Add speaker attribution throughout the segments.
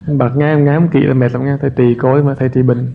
Speaker 1: Bật nghe không kỹ là mệt lắm nghe. Thầy trị cối mà thầy trị bệnh.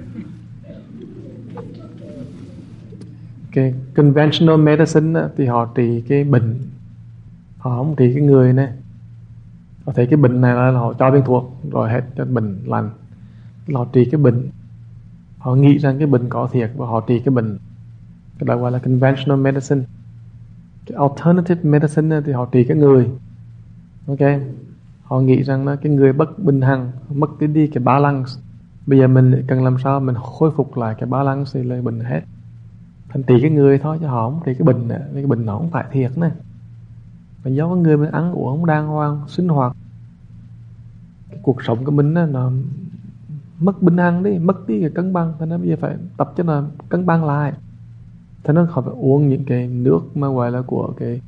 Speaker 1: Cái conventional medicine á, thì họ trị cái bệnh, họ không trị cái người này. Họ thấy cái bệnh này là họ cho viên thuốc rồi hết cho bệnh lành. Họ trị cái bệnh, họ nghĩ rằng cái bệnh có thiệt và họ trị cái bệnh. Cái đó gọi là conventional medicine. Cái alternative medicine á, thì họ trị cái người. Ok, họ nghĩ rằng là cái người bất bình hằng, mất đi cái balance. Bây giờ mình cần làm sao mình khôi phục lại cái balance thì là bệnh hết. Thành trị cái người thôi chứ họ không trị cái bệnh nữa. Cái bệnh nó không phải thiệt nè. Mà do cái người mình ăn uống không đàng hoàng, sinh hoạt, cái cuộc sống của mình nó mất bình hằng đi, mất đi cái cân bằng. Thế nên bây giờ phải tập cho nó cân bằng lại. Thế nên họ phải uống những cái nước mà gọi là của cái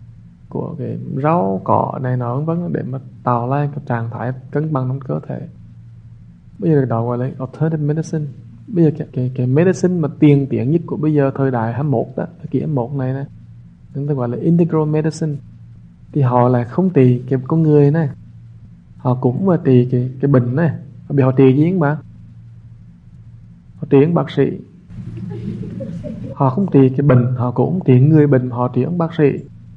Speaker 1: rau cỏ này nọ vân vân để mà tạo lại cái trạng thái cân bằng trong cơ thể. Bây giờ đó gọi là alternative medicine. Bây giờ cái medicine mà tiên tiến nhất của bây giờ thời đại 21 đó, thời kỳ 21 này nè, chúng ta gọi là integral medicine. Thì họ là không trị cái con người này, họ cũng mà trị cái bệnh này. Bây họ trị gì bạn? Họ trị ông bác sĩ. Họ không trị cái bệnh, họ cũng trị người bệnh, họ trị ông bác sĩ.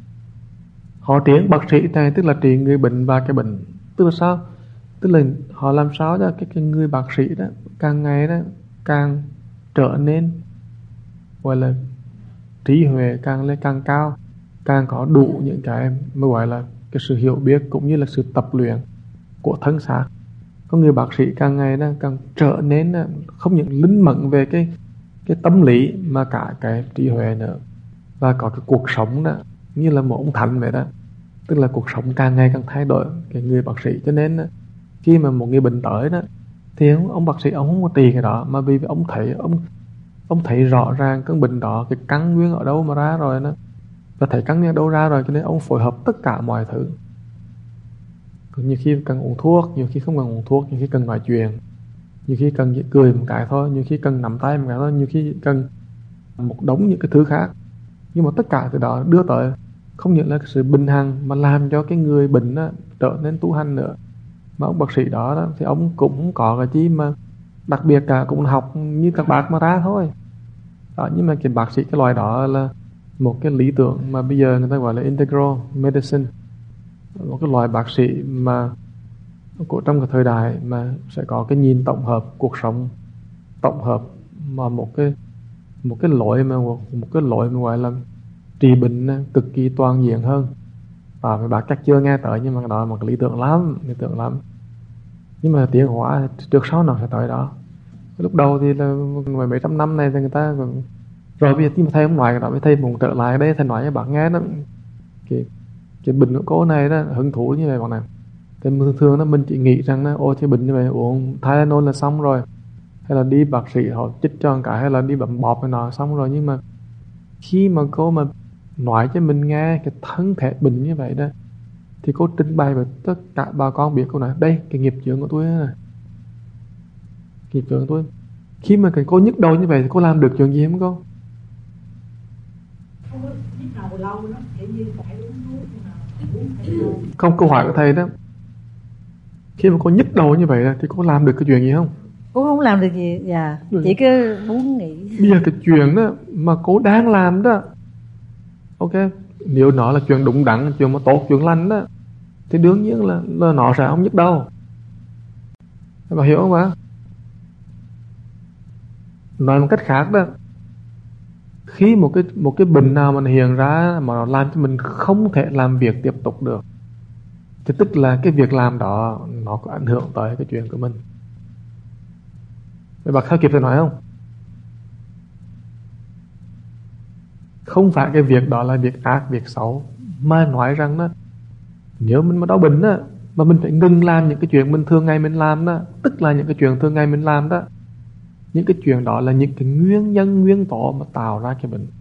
Speaker 1: Họ trị ông bác sĩ này tức là trị người bệnh và cái bệnh. Tức là sao? Tức là họ làm sao cho cái người bác sĩ đó càng ngày đó càng trở nên gọi là trí huệ càng lên càng cao, càng có đủ những cái mà gọi là cái sự hiểu biết cũng như là sự tập luyện của thân xác. Có người bác sĩ càng ngày đó càng trở nên không những linh mẫn về cái tâm lý mà cả cái trí huệ nữa, và có cái cuộc sống đó như là một ông thánh vậy đó. Tức là cuộc sống càng ngày càng thay đổi cái người bác sĩ. Cho nên khi mà một người bệnh tới đó thì ông bác sĩ ông không có trị cái đó, mà vì ông thấy rõ ràng căn bệnh đó cái căn nguyên ở đâu mà ra rồi đó, và thấy căn nguyên ở đâu ra rồi, cho nên ông phối hợp tất cả mọi thứ. Nhiều khi cần uống thuốc, nhiều khi không cần uống thuốc, nhiều khi cần nói chuyện, nhiều khi cần cười một cái thôi, nhiều khi cần nắm tay một cái thôi, nhiều khi cần một đống những cái thứ khác. Nhưng mà tất cả từ đó đưa tới không những là cái sự bình hằng mà làm cho cái người bệnh đó trở nên tu hành nữa. Mà ông bác sĩ đó thì ông cũng không có cái chi mà đặc biệt cả, cũng học như các bác mà ra thôi đó. Nhưng mà cái bác sĩ cái loại đó là một cái lý tưởng mà bây giờ người ta gọi là integral medicine, một cái loại bác sĩ mà của trong cái thời đại mà sẽ có cái nhìn tổng hợp cuộc sống, tổng hợp mà một cái lỗi mà gọi là trị bệnh cực kỳ toàn diện hơn. Và mấy bác chắc chưa nghe tới, nhưng mà đó là một cái lý tưởng lắm. Nhưng mà tiến hóa trước sau nó sẽ tới đó. Lúc đầu thì là mấy trăm năm này thì người ta còn... Rồi bây giờ nhưng mà thầy không nói cái đó, với thầy muốn trở lại đây thầy nói cho bạn nghe đó. Cái bệnh của cô này đó hứng thú như vậy bạn này. Thì thường đó mình chỉ nghĩ rằng đó, ôi cái bệnh như vậy uống Tylenol là xong rồi, hay là đi bác sĩ họ chích cho một cái, hay là đi bấm bọt này nọ xong rồi. Nhưng mà khi mà cô mà nói cho mình nghe cái thân thể bệnh như vậy đó, thì cô trình bày với tất cả bà con biết. Cô nói đây cái nghiệp chướng của tôi này, nghiệp chướng của tôi. Khi mà cái cô nhức đầu như vậy thì cô làm được chuyện gì không cô? Không, câu hỏi của thầy đó, khi mà cô nhức đầu như vậy thì cô làm được cái chuyện gì không?
Speaker 2: Cô không làm được gì, dạ. Chỉ cứ muốn nghĩ.
Speaker 1: Bây giờ cái chuyện đó mà cô đang làm đó, ok, nếu nó là chuyện đúng đắn, chuyện mà tốt, chuyện lành đó, thì đương nhiên là nó sẽ không nhức đầu. Bà hiểu không ạ? Nói một cách khác đó, khi một cái bệnh nào mà nó hiện ra mà nó làm cho mình không thể làm việc tiếp tục được, thì tức là cái việc làm đó nó có ảnh hưởng tới cái chuyện của mình. Vậy bác theo kịp tôi nói không? Không phải cái việc đó là việc ác, việc xấu, mà nói rằng đó, nếu mình mà đau bệnh đó, mà mình phải ngừng làm những cái chuyện mình thường ngày mình làm đó, tức là những cái chuyện thường ngày mình làm đó, những cái chuyện đó là những cái nguyên nhân, nguyên tố mà tạo ra cái bệnh.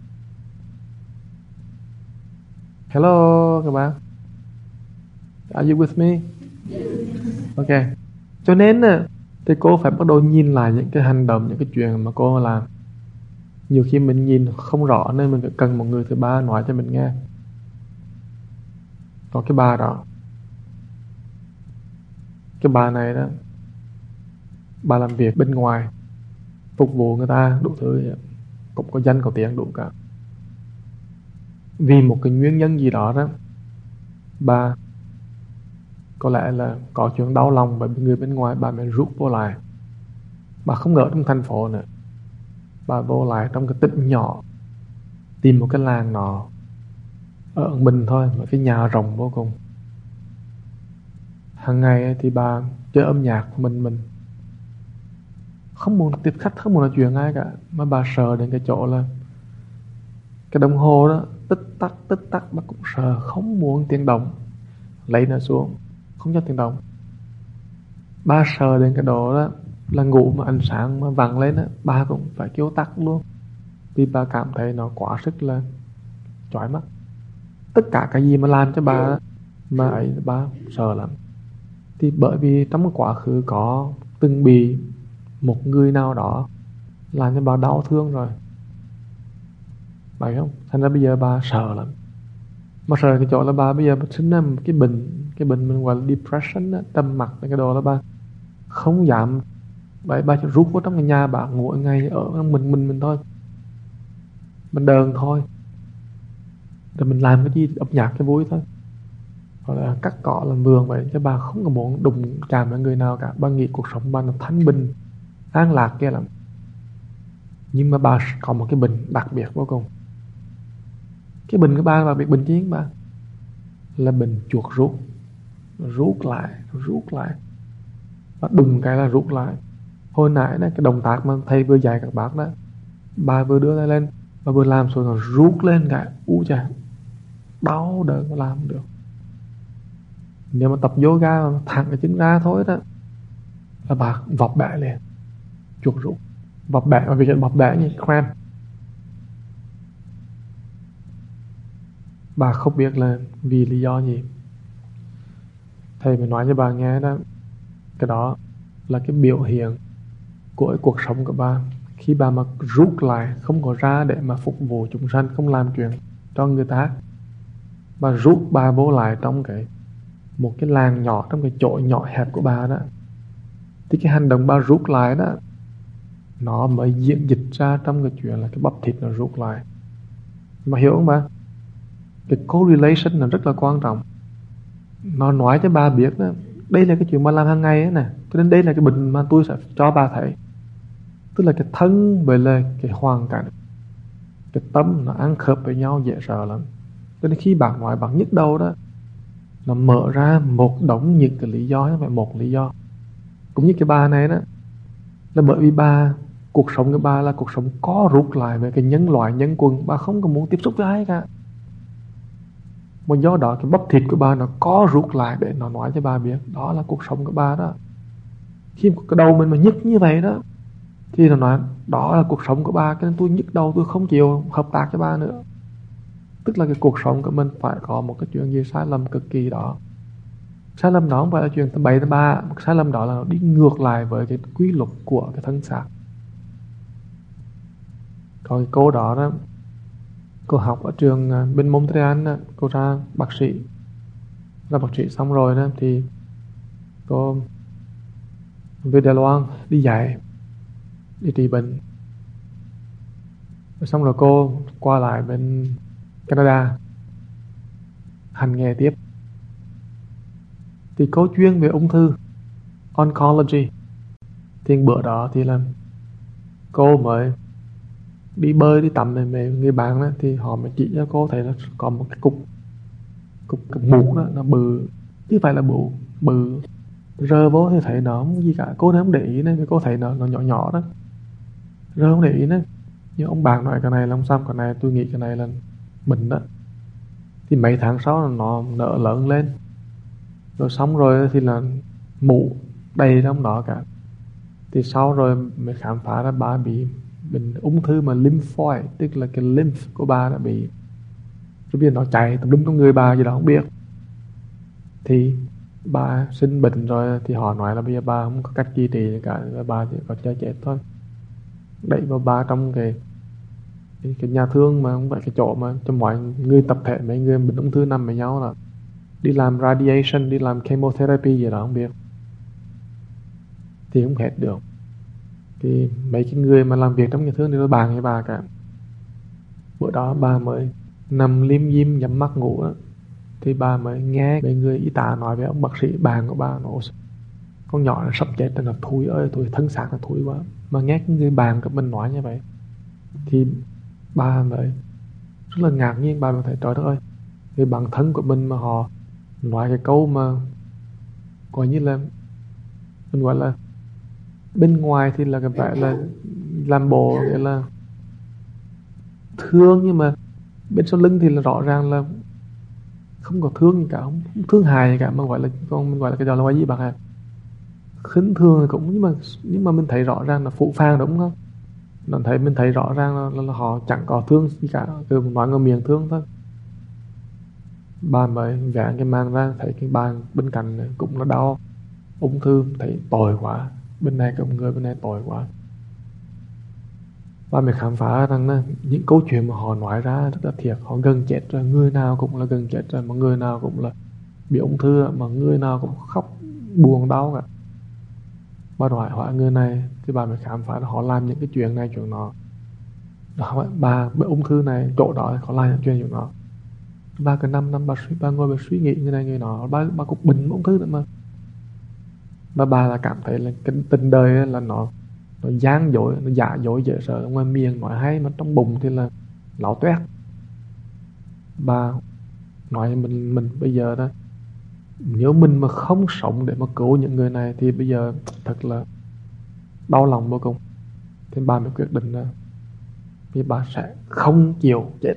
Speaker 1: Hello các bạn, are you with me? Ok, cho nên thì cô phải bắt đầu nhìn lại những cái hành động, những cái chuyện mà cô làm. Nhiều khi mình nhìn không rõ nên mình phải cần một người thứ ba nói cho mình nghe. Có cái bà đó, Cái bà này đó, bà làm việc bên ngoài, phục vụ người ta đủ thứ, cũng có danh có tiếng đủ cả. Vì một cái nguyên nhân gì đó đó, bà có lẽ là có chuyện đau lòng bởi người bên ngoài, bà mới rút vô lại. Bà không ở trong thành phố nữa, bà vô lại trong cái tỉnh nhỏ, tìm một cái làng nọ ở mình thôi, một cái nhà rộng vô cùng. Hàng ngày thì bà chơi âm nhạc mình không muốn tiếp khách, không muốn nói chuyện ai cả, mà bà sợ đến cái chỗ là cái đồng hồ đó tích tắc bà cũng sợ, không muốn tiếng động, lấy nó xuống không cho tiếng động. Bà sợ đến cái độ đó là ngủ mà ánh sáng mà vàng lên á, bà cũng phải kêu tắt luôn, vì bà cảm thấy nó quá sức là chói mắt. Tất cả cái gì mà làm cho bà mà ấy, bà sợ lắm. Thì bởi vì trong quá khứ có từng bị một người nào đó làm cho bà đau thương rồi, phải không? Thành ra bây giờ bà sợ lắm. Mà sợ cái chỗ là bà bây giờ bà sinh ra một cái bệnh mình gọi là depression á, trầm mặc cái đồ là bà không dám. Vậy bà chỉ rút vào trong cái nhà, bà ngồi ngay ở mình thôi, mình đờn thôi, rồi mình làm cái gì âm nhạc cái vui thôi, hoặc là cắt cỏ làm vườn vậy, chứ bà không có muốn đụng chạm với người nào cả. Bà nghĩ cuộc sống bà nó thanh bình an lạc kia lắm. Nhưng mà bà có một cái bệnh đặc biệt vô cùng. Cái bệnh của bà bị bệnh chiến bà là bệnh chuột rút lại, và đùng cái là rút lại. Hồi nãy đó, cái động tác mà thầy vừa dạy các bác đó, bà vừa đưa tay lên, bà vừa làm rồi nó rút lên cái chà, đau đớn mà làm không được. Nếu mà tập yoga mà thẳng cái chân ra thôi đó là bà vọc bẻ liền, chuột rút, vọc bẻ. Mà vì cái vọc bẻ như cramp, bà không biết là vì lý do gì. Thầy mới nói cho bà nghe đó, cái đó là cái biểu hiện của cái cuộc sống của bà. Khi bà mà rút lại, không có ra để mà phục vụ chúng sanh, không làm chuyện cho người ta, bà rút bà vô lại trong một cái làng nhỏ, trong cái chỗ nhỏ hẹp của bà đó, thì cái hành động bà rút lại đó, nó mới diễn dịch ra trong cái chuyện là cái bắp thịt nó rút lại. Mà hiểu không bà? Cái correlation là rất là quan trọng. Nó nói cho bà biết đó, đây là cái chuyện mà làm hàng ngày ấy nè, cho nên đây là cái bệnh mà tôi sẽ cho bà thấy. Tức là cái thân với là cái hoàn cảnh, cái tâm nó ăn khớp với nhau dễ sợ lắm. Cho nên khi bạn nói bạn nhức đầu đó, nó mở ra một đống những cái lý do, không phải một lý do. Cũng như cái bà này đó, là bởi vì bà, cuộc sống của bà là cuộc sống có rút lại về cái nhân loại nhân quần, bà không có muốn tiếp xúc với ai cả. Mà do đó cái bắp thịt của bà nó có rút lại để nó nói cho bà biết đó là cuộc sống của bà đó. Khi cái đầu mình mà nhức như vậy đó, thì nó nói đó là cuộc sống của bà, cho nên tôi nhức đầu, tôi không chịu hợp tác với bà nữa. Tức là cái cuộc sống của mình phải có một cái chuyện gì sai lầm cực kỳ đó. Sai lầm đó không phải là chuyện tầm bậy tầm bạ, sai lầm đó là nó đi ngược lại với cái quy luật của cái thân xác. Còn cái cô đó đó, cô học ở trường bên Montreal đó, cô ra bác sĩ xong rồi đó thì cô về Đài Loan đi dạy, đi trị bệnh. Xong rồi cô qua lại bên Canada hành nghề tiếp. Thì cô chuyên về ung thư, oncology. Thì bữa đó thì là cô mới đi bơi, đi tắm với người bạn đó, thì họ mới chỉ cho cô thấy là có một cái cục mụn đó, nó bự, chứ phải là bự rơ vô thì thấy nó không gì cả. Cô không để ý nên cô thấy nó nhỏ nhỏ đó, rơ không để ý nữa. Nhưng ông bạn nói cái này là không xong, cái này tôi nghĩ cái này là bệnh đó. Thì mấy tháng sau nó nở lớn lên, rồi xong rồi thì là mụ đầy trong đó cả. Thì sau rồi mới khám phá ra bà bị bệnh ung thư mà lymphoid, tức là cái lymph của bà đã bị, rồi bây giờ nó chạy tùm lum trong người bà gì đó không biết. Thì bà sinh bệnh rồi thì họ nói là bây giờ bà không có cách duy trì cả, bà chỉ có chơi chết thôi. Đẩy vào bà trong cái nhà thương, mà không phải cái chỗ mà cho mọi người tập thể, mấy người bệnh ung thư nằm với nhau, là đi làm radiation, đi làm chemotherapy gì đó không biết. thì không hết được. Thì mấy cái người mà làm việc trong nhà thương thì tôi bàn với bà cả. Bữa đó bà mới nằm lim dim nhắm mắt ngủ á, thì bà mới nghe mấy người y tá nói với ông bác sĩ bạn của bà, nó con nhỏ nó sắp chết rồi, nó thui ơi thui, thân xác nó thui quá. Mà nghe cái người bạn của mình nói như vậy thì bà mới rất là ngạc nhiên. Bà mới thấy trời đất ơi, cái bản thân của mình mà họ nói cái câu mà coi như là mình gọi là bên ngoài thì là cái vẻ là làm bộ nghĩa là thương, nhưng mà bên sau lưng thì là rõ ràng là không có thương gì cả, không thương hại gì cả, mà gọi là con mình gọi là cái đó là cái gì bạn ạ, khinh thường thì cũng, nhưng mà mình thấy rõ ràng là phụ phàng đúng không, mình thấy rõ ràng là họ chẳng có thương gì cả, cứ nói ngờ miệng thương thôi. Bà mới vẽ cái mang ra thấy cái bàn bên cạnh này cũng là đau ung thư, thấy tội quá, bên này có người bên này tội quá. Bà mới khám phá rằng những câu chuyện mà họ nói ra rất là thiệt. Họ gần chết rồi, người nào cũng là gần chết rồi, mà người nào cũng là bị ung thư, mà người nào cũng khóc buồn đau cả. Bà hỏi người này thì bà mới khám phá là họ làm những cái chuyện này chuyện nọ. Bà bị ung thư này chỗ đó họ làm những chuyện nọ. Bà cứ 5 năm bà ngồi bà suy nghĩ như này như nọ, bà cũng bệnh ung thư nữa mà. Bà là cảm thấy là cái tình đời là nó gian dối, nó giả dối dễ sợ. Ngoài miệng nói hay mà trong bụng thì là láo toét. Bà nói mình bây giờ đó, nếu mình mà không sống để mà cứu những người này thì bây giờ thật là đau lòng vô cùng. Thì bà mới quyết định là vì bà sẽ không chịu chết.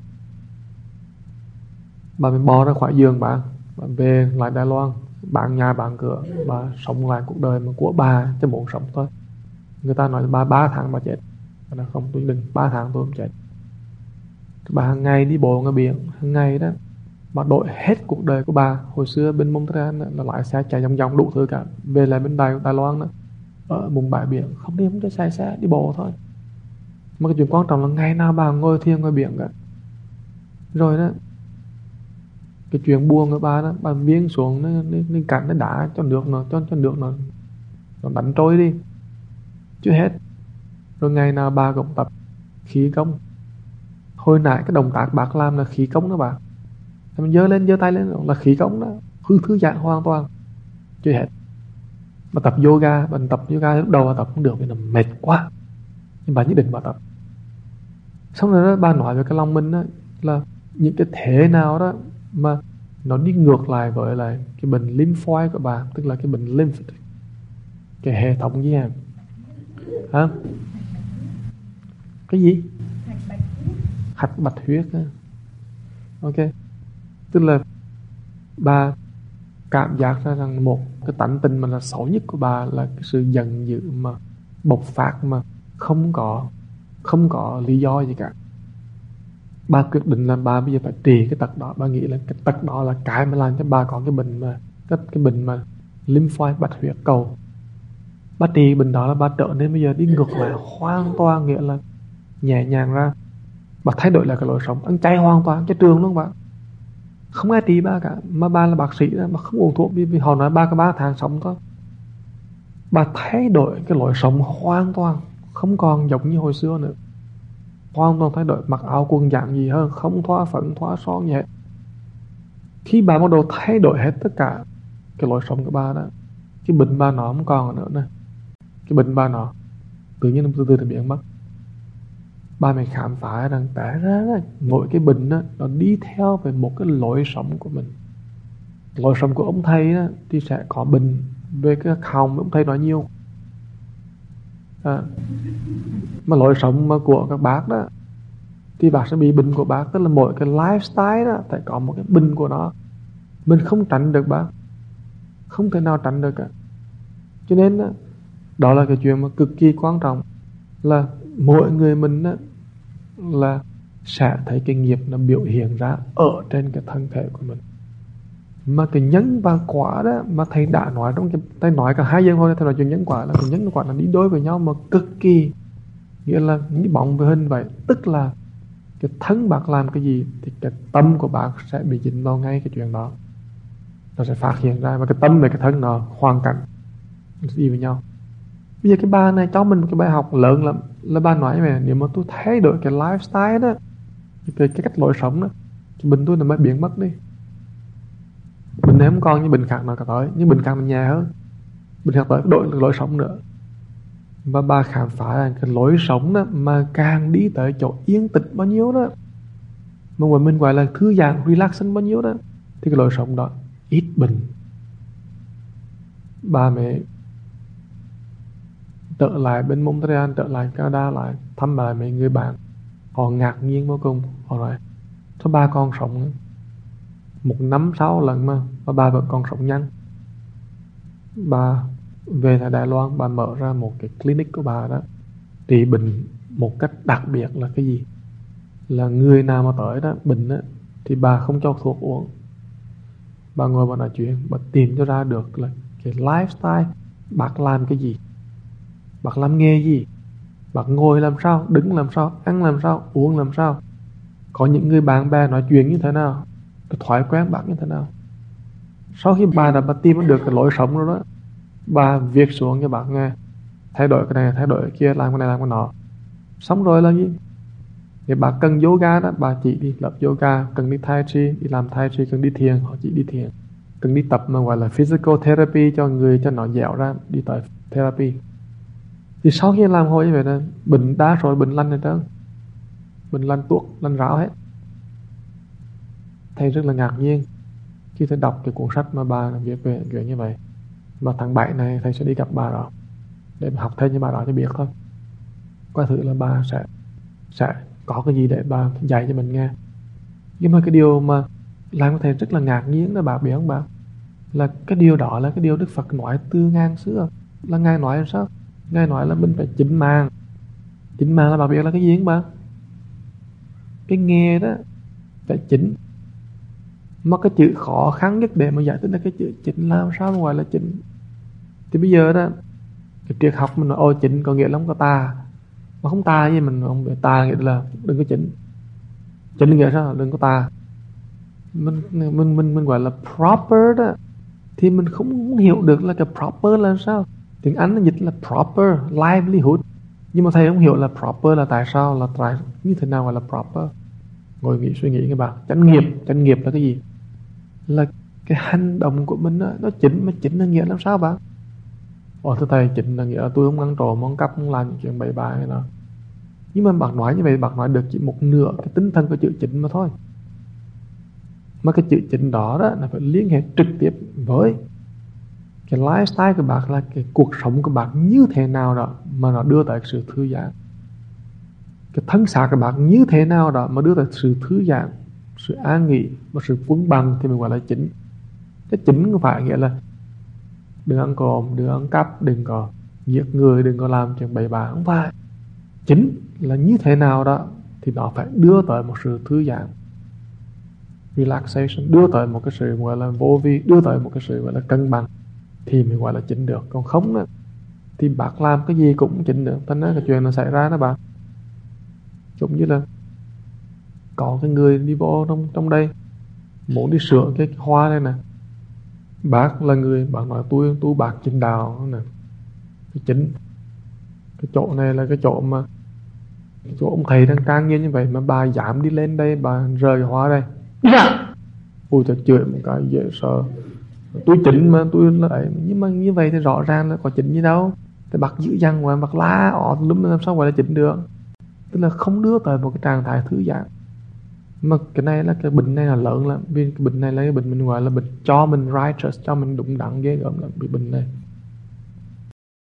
Speaker 1: Bà mới bò ra khỏi giường bà về lại Đài Loan, bán nhà bán cửa, bà sống lại cuộc đời mà của bà chứ muốn sống thôi. Người ta nói là bà 3 tháng bà chết, bà nói không, tôi định 3 tháng tôi không chết. Bà hàng ngày đi bộ ngoài biển, hàng ngày đó bà đổi hết cuộc đời của bà. Hồi xưa bên Montreal là lái xe chạy vòng vòng đủ thứ cả, về lại bên Đài Loan đó, ở vùng bãi biển không đi, không cho xe đi bộ thôi. Mà cái chuyện quan trọng là ngày nào bà ngồi thiền ngoài biển cả. Rồi đó, cái chuyện buồn của bà đó, bà miếng xuống nó cắn nó đá cho nước nó đánh trôi đi chưa hết. Rồi ngày nào bà cũng tập khí công. Hồi nãy cái động tác bác làm là khí công đó bà, mình giơ tay lên là khí công đó, thư giãn hoàn toàn chưa hết. Bà tập yoga, lúc đầu bà tập không được vì nó mệt quá, nhưng bà nhất định bà tập. Xong rồi đó bà nói về cái lòng mình đó, là những cái thế nào đó mà nó đi ngược lại với lại cái bệnh lymphoid của bà, tức là cái bệnh lymph, cái hệ thống gì em hả? Cái gì? Hạch bạch huyết á. Ok, tức là bà cảm giác ra rằng một cái tánh tình mà là xấu nhất của bà là cái sự giận dữ mà bộc phát mà không có lý do gì cả. Bà quyết định là bà bây giờ phải trị cái tật đó. Bà nghĩ là cái tật đó là cái mà làm cho bà có cái bệnh mà lymphoid bạch huyết cầu. Bà trị bệnh đó là bà trở nên bây giờ đi ngược lại hoàn toàn, nghĩa là nhẹ nhàng ra. Bà thay đổi lại cái lối sống, ăn chay hoàn toàn, chay trường luôn bà. Không ai trị bà cả. Mà bà là bác sĩ đó, bà không uống thuốc vì họ nói bà có 3 tháng sống thôi. Bà thay đổi cái lối sống hoàn toàn, không còn giống như hồi xưa nữa. Hoàn toàn thay đổi, mặc áo quần dạng gì hơn, không thoa phấn thoa son gì hết. Khi bà bắt đầu thay đổi hết tất cả cái lối sống của bà đó, cái bệnh bà nó không còn nữa nè. Cái bệnh bà nó tự nhiên từ từ biến mất. Bà mới khám phá rằng tại ra mỗi cái bệnh đó, nó đi theo về một cái lối sống của mình. Lối sống của ông thầy đó, thì sẽ có bệnh về cái họng, ông thầy nói nhiều. Mà lối sống mà của các bác đó thì bác sẽ bị bệnh của bác. Tức là mỗi cái lifestyle đó phải có một cái bệnh của nó. Mình không tránh được bác, không thể nào tránh được cả. Cho nên đó là cái chuyện mà cực kỳ quan trọng, là mỗi người mình đó, là sẽ thấy cái nghiệp nó biểu hiện ra ở trên cái thân thể của mình. Mà cái nhân và quả đó mà thầy đã nói trong cái, thầy nói cả 2 giờ thôi, thầy nói chuyện nhân quả là cái nhân và quả nó đi đối với nhau mà cực kỳ, nghĩa là như bóng với hình vậy. Tức là cái thân bác làm cái gì thì cái tâm của bác sẽ bị dính vào ngay cái chuyện đó, nó sẽ phát hiện ra. Và cái tâm và cái thân nó hoàn cảnh đi với nhau. Bây giờ cái bà này cho mình một cái bài học lớn là bà nói về nếu mà tôi thay đổi cái lifestyle đó, cái cách lối sống đó, thì bệnh tôi nó mới biến mất đi. Bệnh này không còn như bệnh khác nào cả tới, nhưng bệnh khác nó nhẹ hơn. Bệnh khác tới đổi lối sống nữa. Và bà khám phá là cái lối sống đó mà càng đi tới chỗ yên tĩnh bao nhiêu đó, mà mình gọi là thư giãn, relaxing bao nhiêu đó, thì cái lối sống đó ít bệnh. Bà mẹ trở lại bên Montreal, trở lại Canada lại thăm lại mấy người bạn, họ ngạc nhiên vô cùng. Họ nói sao ba con sống 1 năm 6 lần mà ba vẫn còn sống nhanh. Bà về tại Đài Loan, bà mở ra một cái clinic của bà đó, trị bệnh một cách đặc biệt là cái gì? Là người nào mà tới đó bệnh đó, thì bà không cho thuốc uống. Bà ngồi bà nói chuyện, bà tìm cho ra được là cái lifestyle, bác làm cái gì, bác làm nghề gì, bác ngồi làm sao, đứng làm sao, ăn làm sao, uống làm sao, có những người bạn bè nói chuyện như thế nào, cái thói quen bác như thế nào. Sau khi bà đã tìm được cái lối sống rồi đó, bà viết xuống cho bác nghe, thay đổi cái này, thay đổi cái kia, làm cái này, làm cái nọ. Xong rồi là gì? Nếu bà cần yoga đó, bà chỉ đi tập yoga. Cần đi tai chi, đi làm tai chi. Cần đi thiền, họ chỉ đi thiền. Cần đi tập mà gọi là physical therapy cho người cho nó dẻo ra, đi tới therapy. Thì sau khi làm hồi như vậy là bệnh đa số bệnh lành hết trơn, bệnh lành tuột, lành ráo hết. Thầy rất là ngạc nhiên khi thầy đọc cái cuốn sách mà bà viết về chuyện như vậy. Và tháng 7 này thầy sẽ đi gặp bà đó để học thêm với bà đó cho biết thôi. Qua thử là bà sẽ có cái gì để bà dạy cho mình nghe. Nhưng mà cái điều mà làm cho thầy rất là ngạc nhiên đó bà biết không bà, là cái điều đó là cái điều Đức Phật nói từ ngàn xưa. Là Ngài nói làm sao? Ngài nói là mình phải chỉnh màng. Chỉnh màng là bà biết là cái gì không bà? Cái nghe đó phải chỉnh. Mà cái chữ khó khăn nhất để mà giải thích là cái chữ chỉnh, làm sao mà gọi là chỉnh. Thì bây giờ đó, cái triết học mình nói ôi chỉnh có nghĩa là không có tà. Mà không tà gì mình không biết, tà nghĩa là đừng có chỉnh. Chỉnh nghĩa sao? Đừng có tà. Mình gọi là proper đó, thì mình không hiểu được là cái proper là sao. Tiếng Anh nó dịch là proper livelihood, nhưng mà thầy không hiểu là proper là tại sao, là tại như thế nào gọi là proper. Ngồi nghĩ suy nghĩ các bạn. Chánh nghiệp là cái gì? Là cái hành động của mình đó, nó chỉnh. Mà chỉnh là nghĩa làm sao bạn? Thưa thầy, chỉnh là nghĩa là tôi không ăn trộm, không cắp, không làm những chuyện bậy bạ hay đó. Nhưng mà bạn nói như vậy, bạn nói được chỉ một nửa cái tinh thần của chữ chỉnh mà thôi. Mà cái chữ chỉnh đó đó là phải liên hệ trực tiếp với cái lifestyle của bạn, là cái cuộc sống của bạn như thế nào đó mà nó đưa tới sự thư giãn. Cái thân xác của bạn như thế nào đó mà đưa tới sự thư giãn, sự an nghỉ và sự vững bằng, thì mình gọi là chỉnh. Cái chỉnh không phải nghĩa là đừng ăn trộm, đừng ăn cắp, đừng có giết người, đừng có làm chuyện bậy bạ. Không phải. Chỉnh là như thế nào đó thì nó phải đưa tới một sự thư giãn, relaxation, đưa tới một cái sự gọi là vô vi, đưa tới một cái sự gọi là cân bằng, thì mình gọi là chỉnh được. Còn không đó, thì bác làm cái gì cũng chỉnh được. Thế nên cái chuyện nó xảy ra đó bạn, giống như là có cái người đi vô trong đây muốn đi sửa cái hoa này nè, bác là người bác nói tôi bác chỉnh đào nè, cái chỉnh cái chỗ này là cái chỗ mà chỗ ông thầy đang trang nghiêm như vậy mà bà dám đi lên đây bà rời hoa đây. Ui trời, chửi một cái dễ sợ. Tôi chỉnh mà tôi là ấy, nhưng mà như vậy thì rõ ràng là có chỉnh gì đâu. Thì bác dữ dằn ngoài bác lá đúng làm sao gọi là chỉnh được. Tức là không đưa tới một cái trạng thái thư giãn. Mà cái này là cái bệnh này là lớn lắm. Vì cái bệnh này là cái bệnh mình gọi là bệnh cho mình righteous, cho mình đúng đắn ghê gớm lắm. Bị bệnh này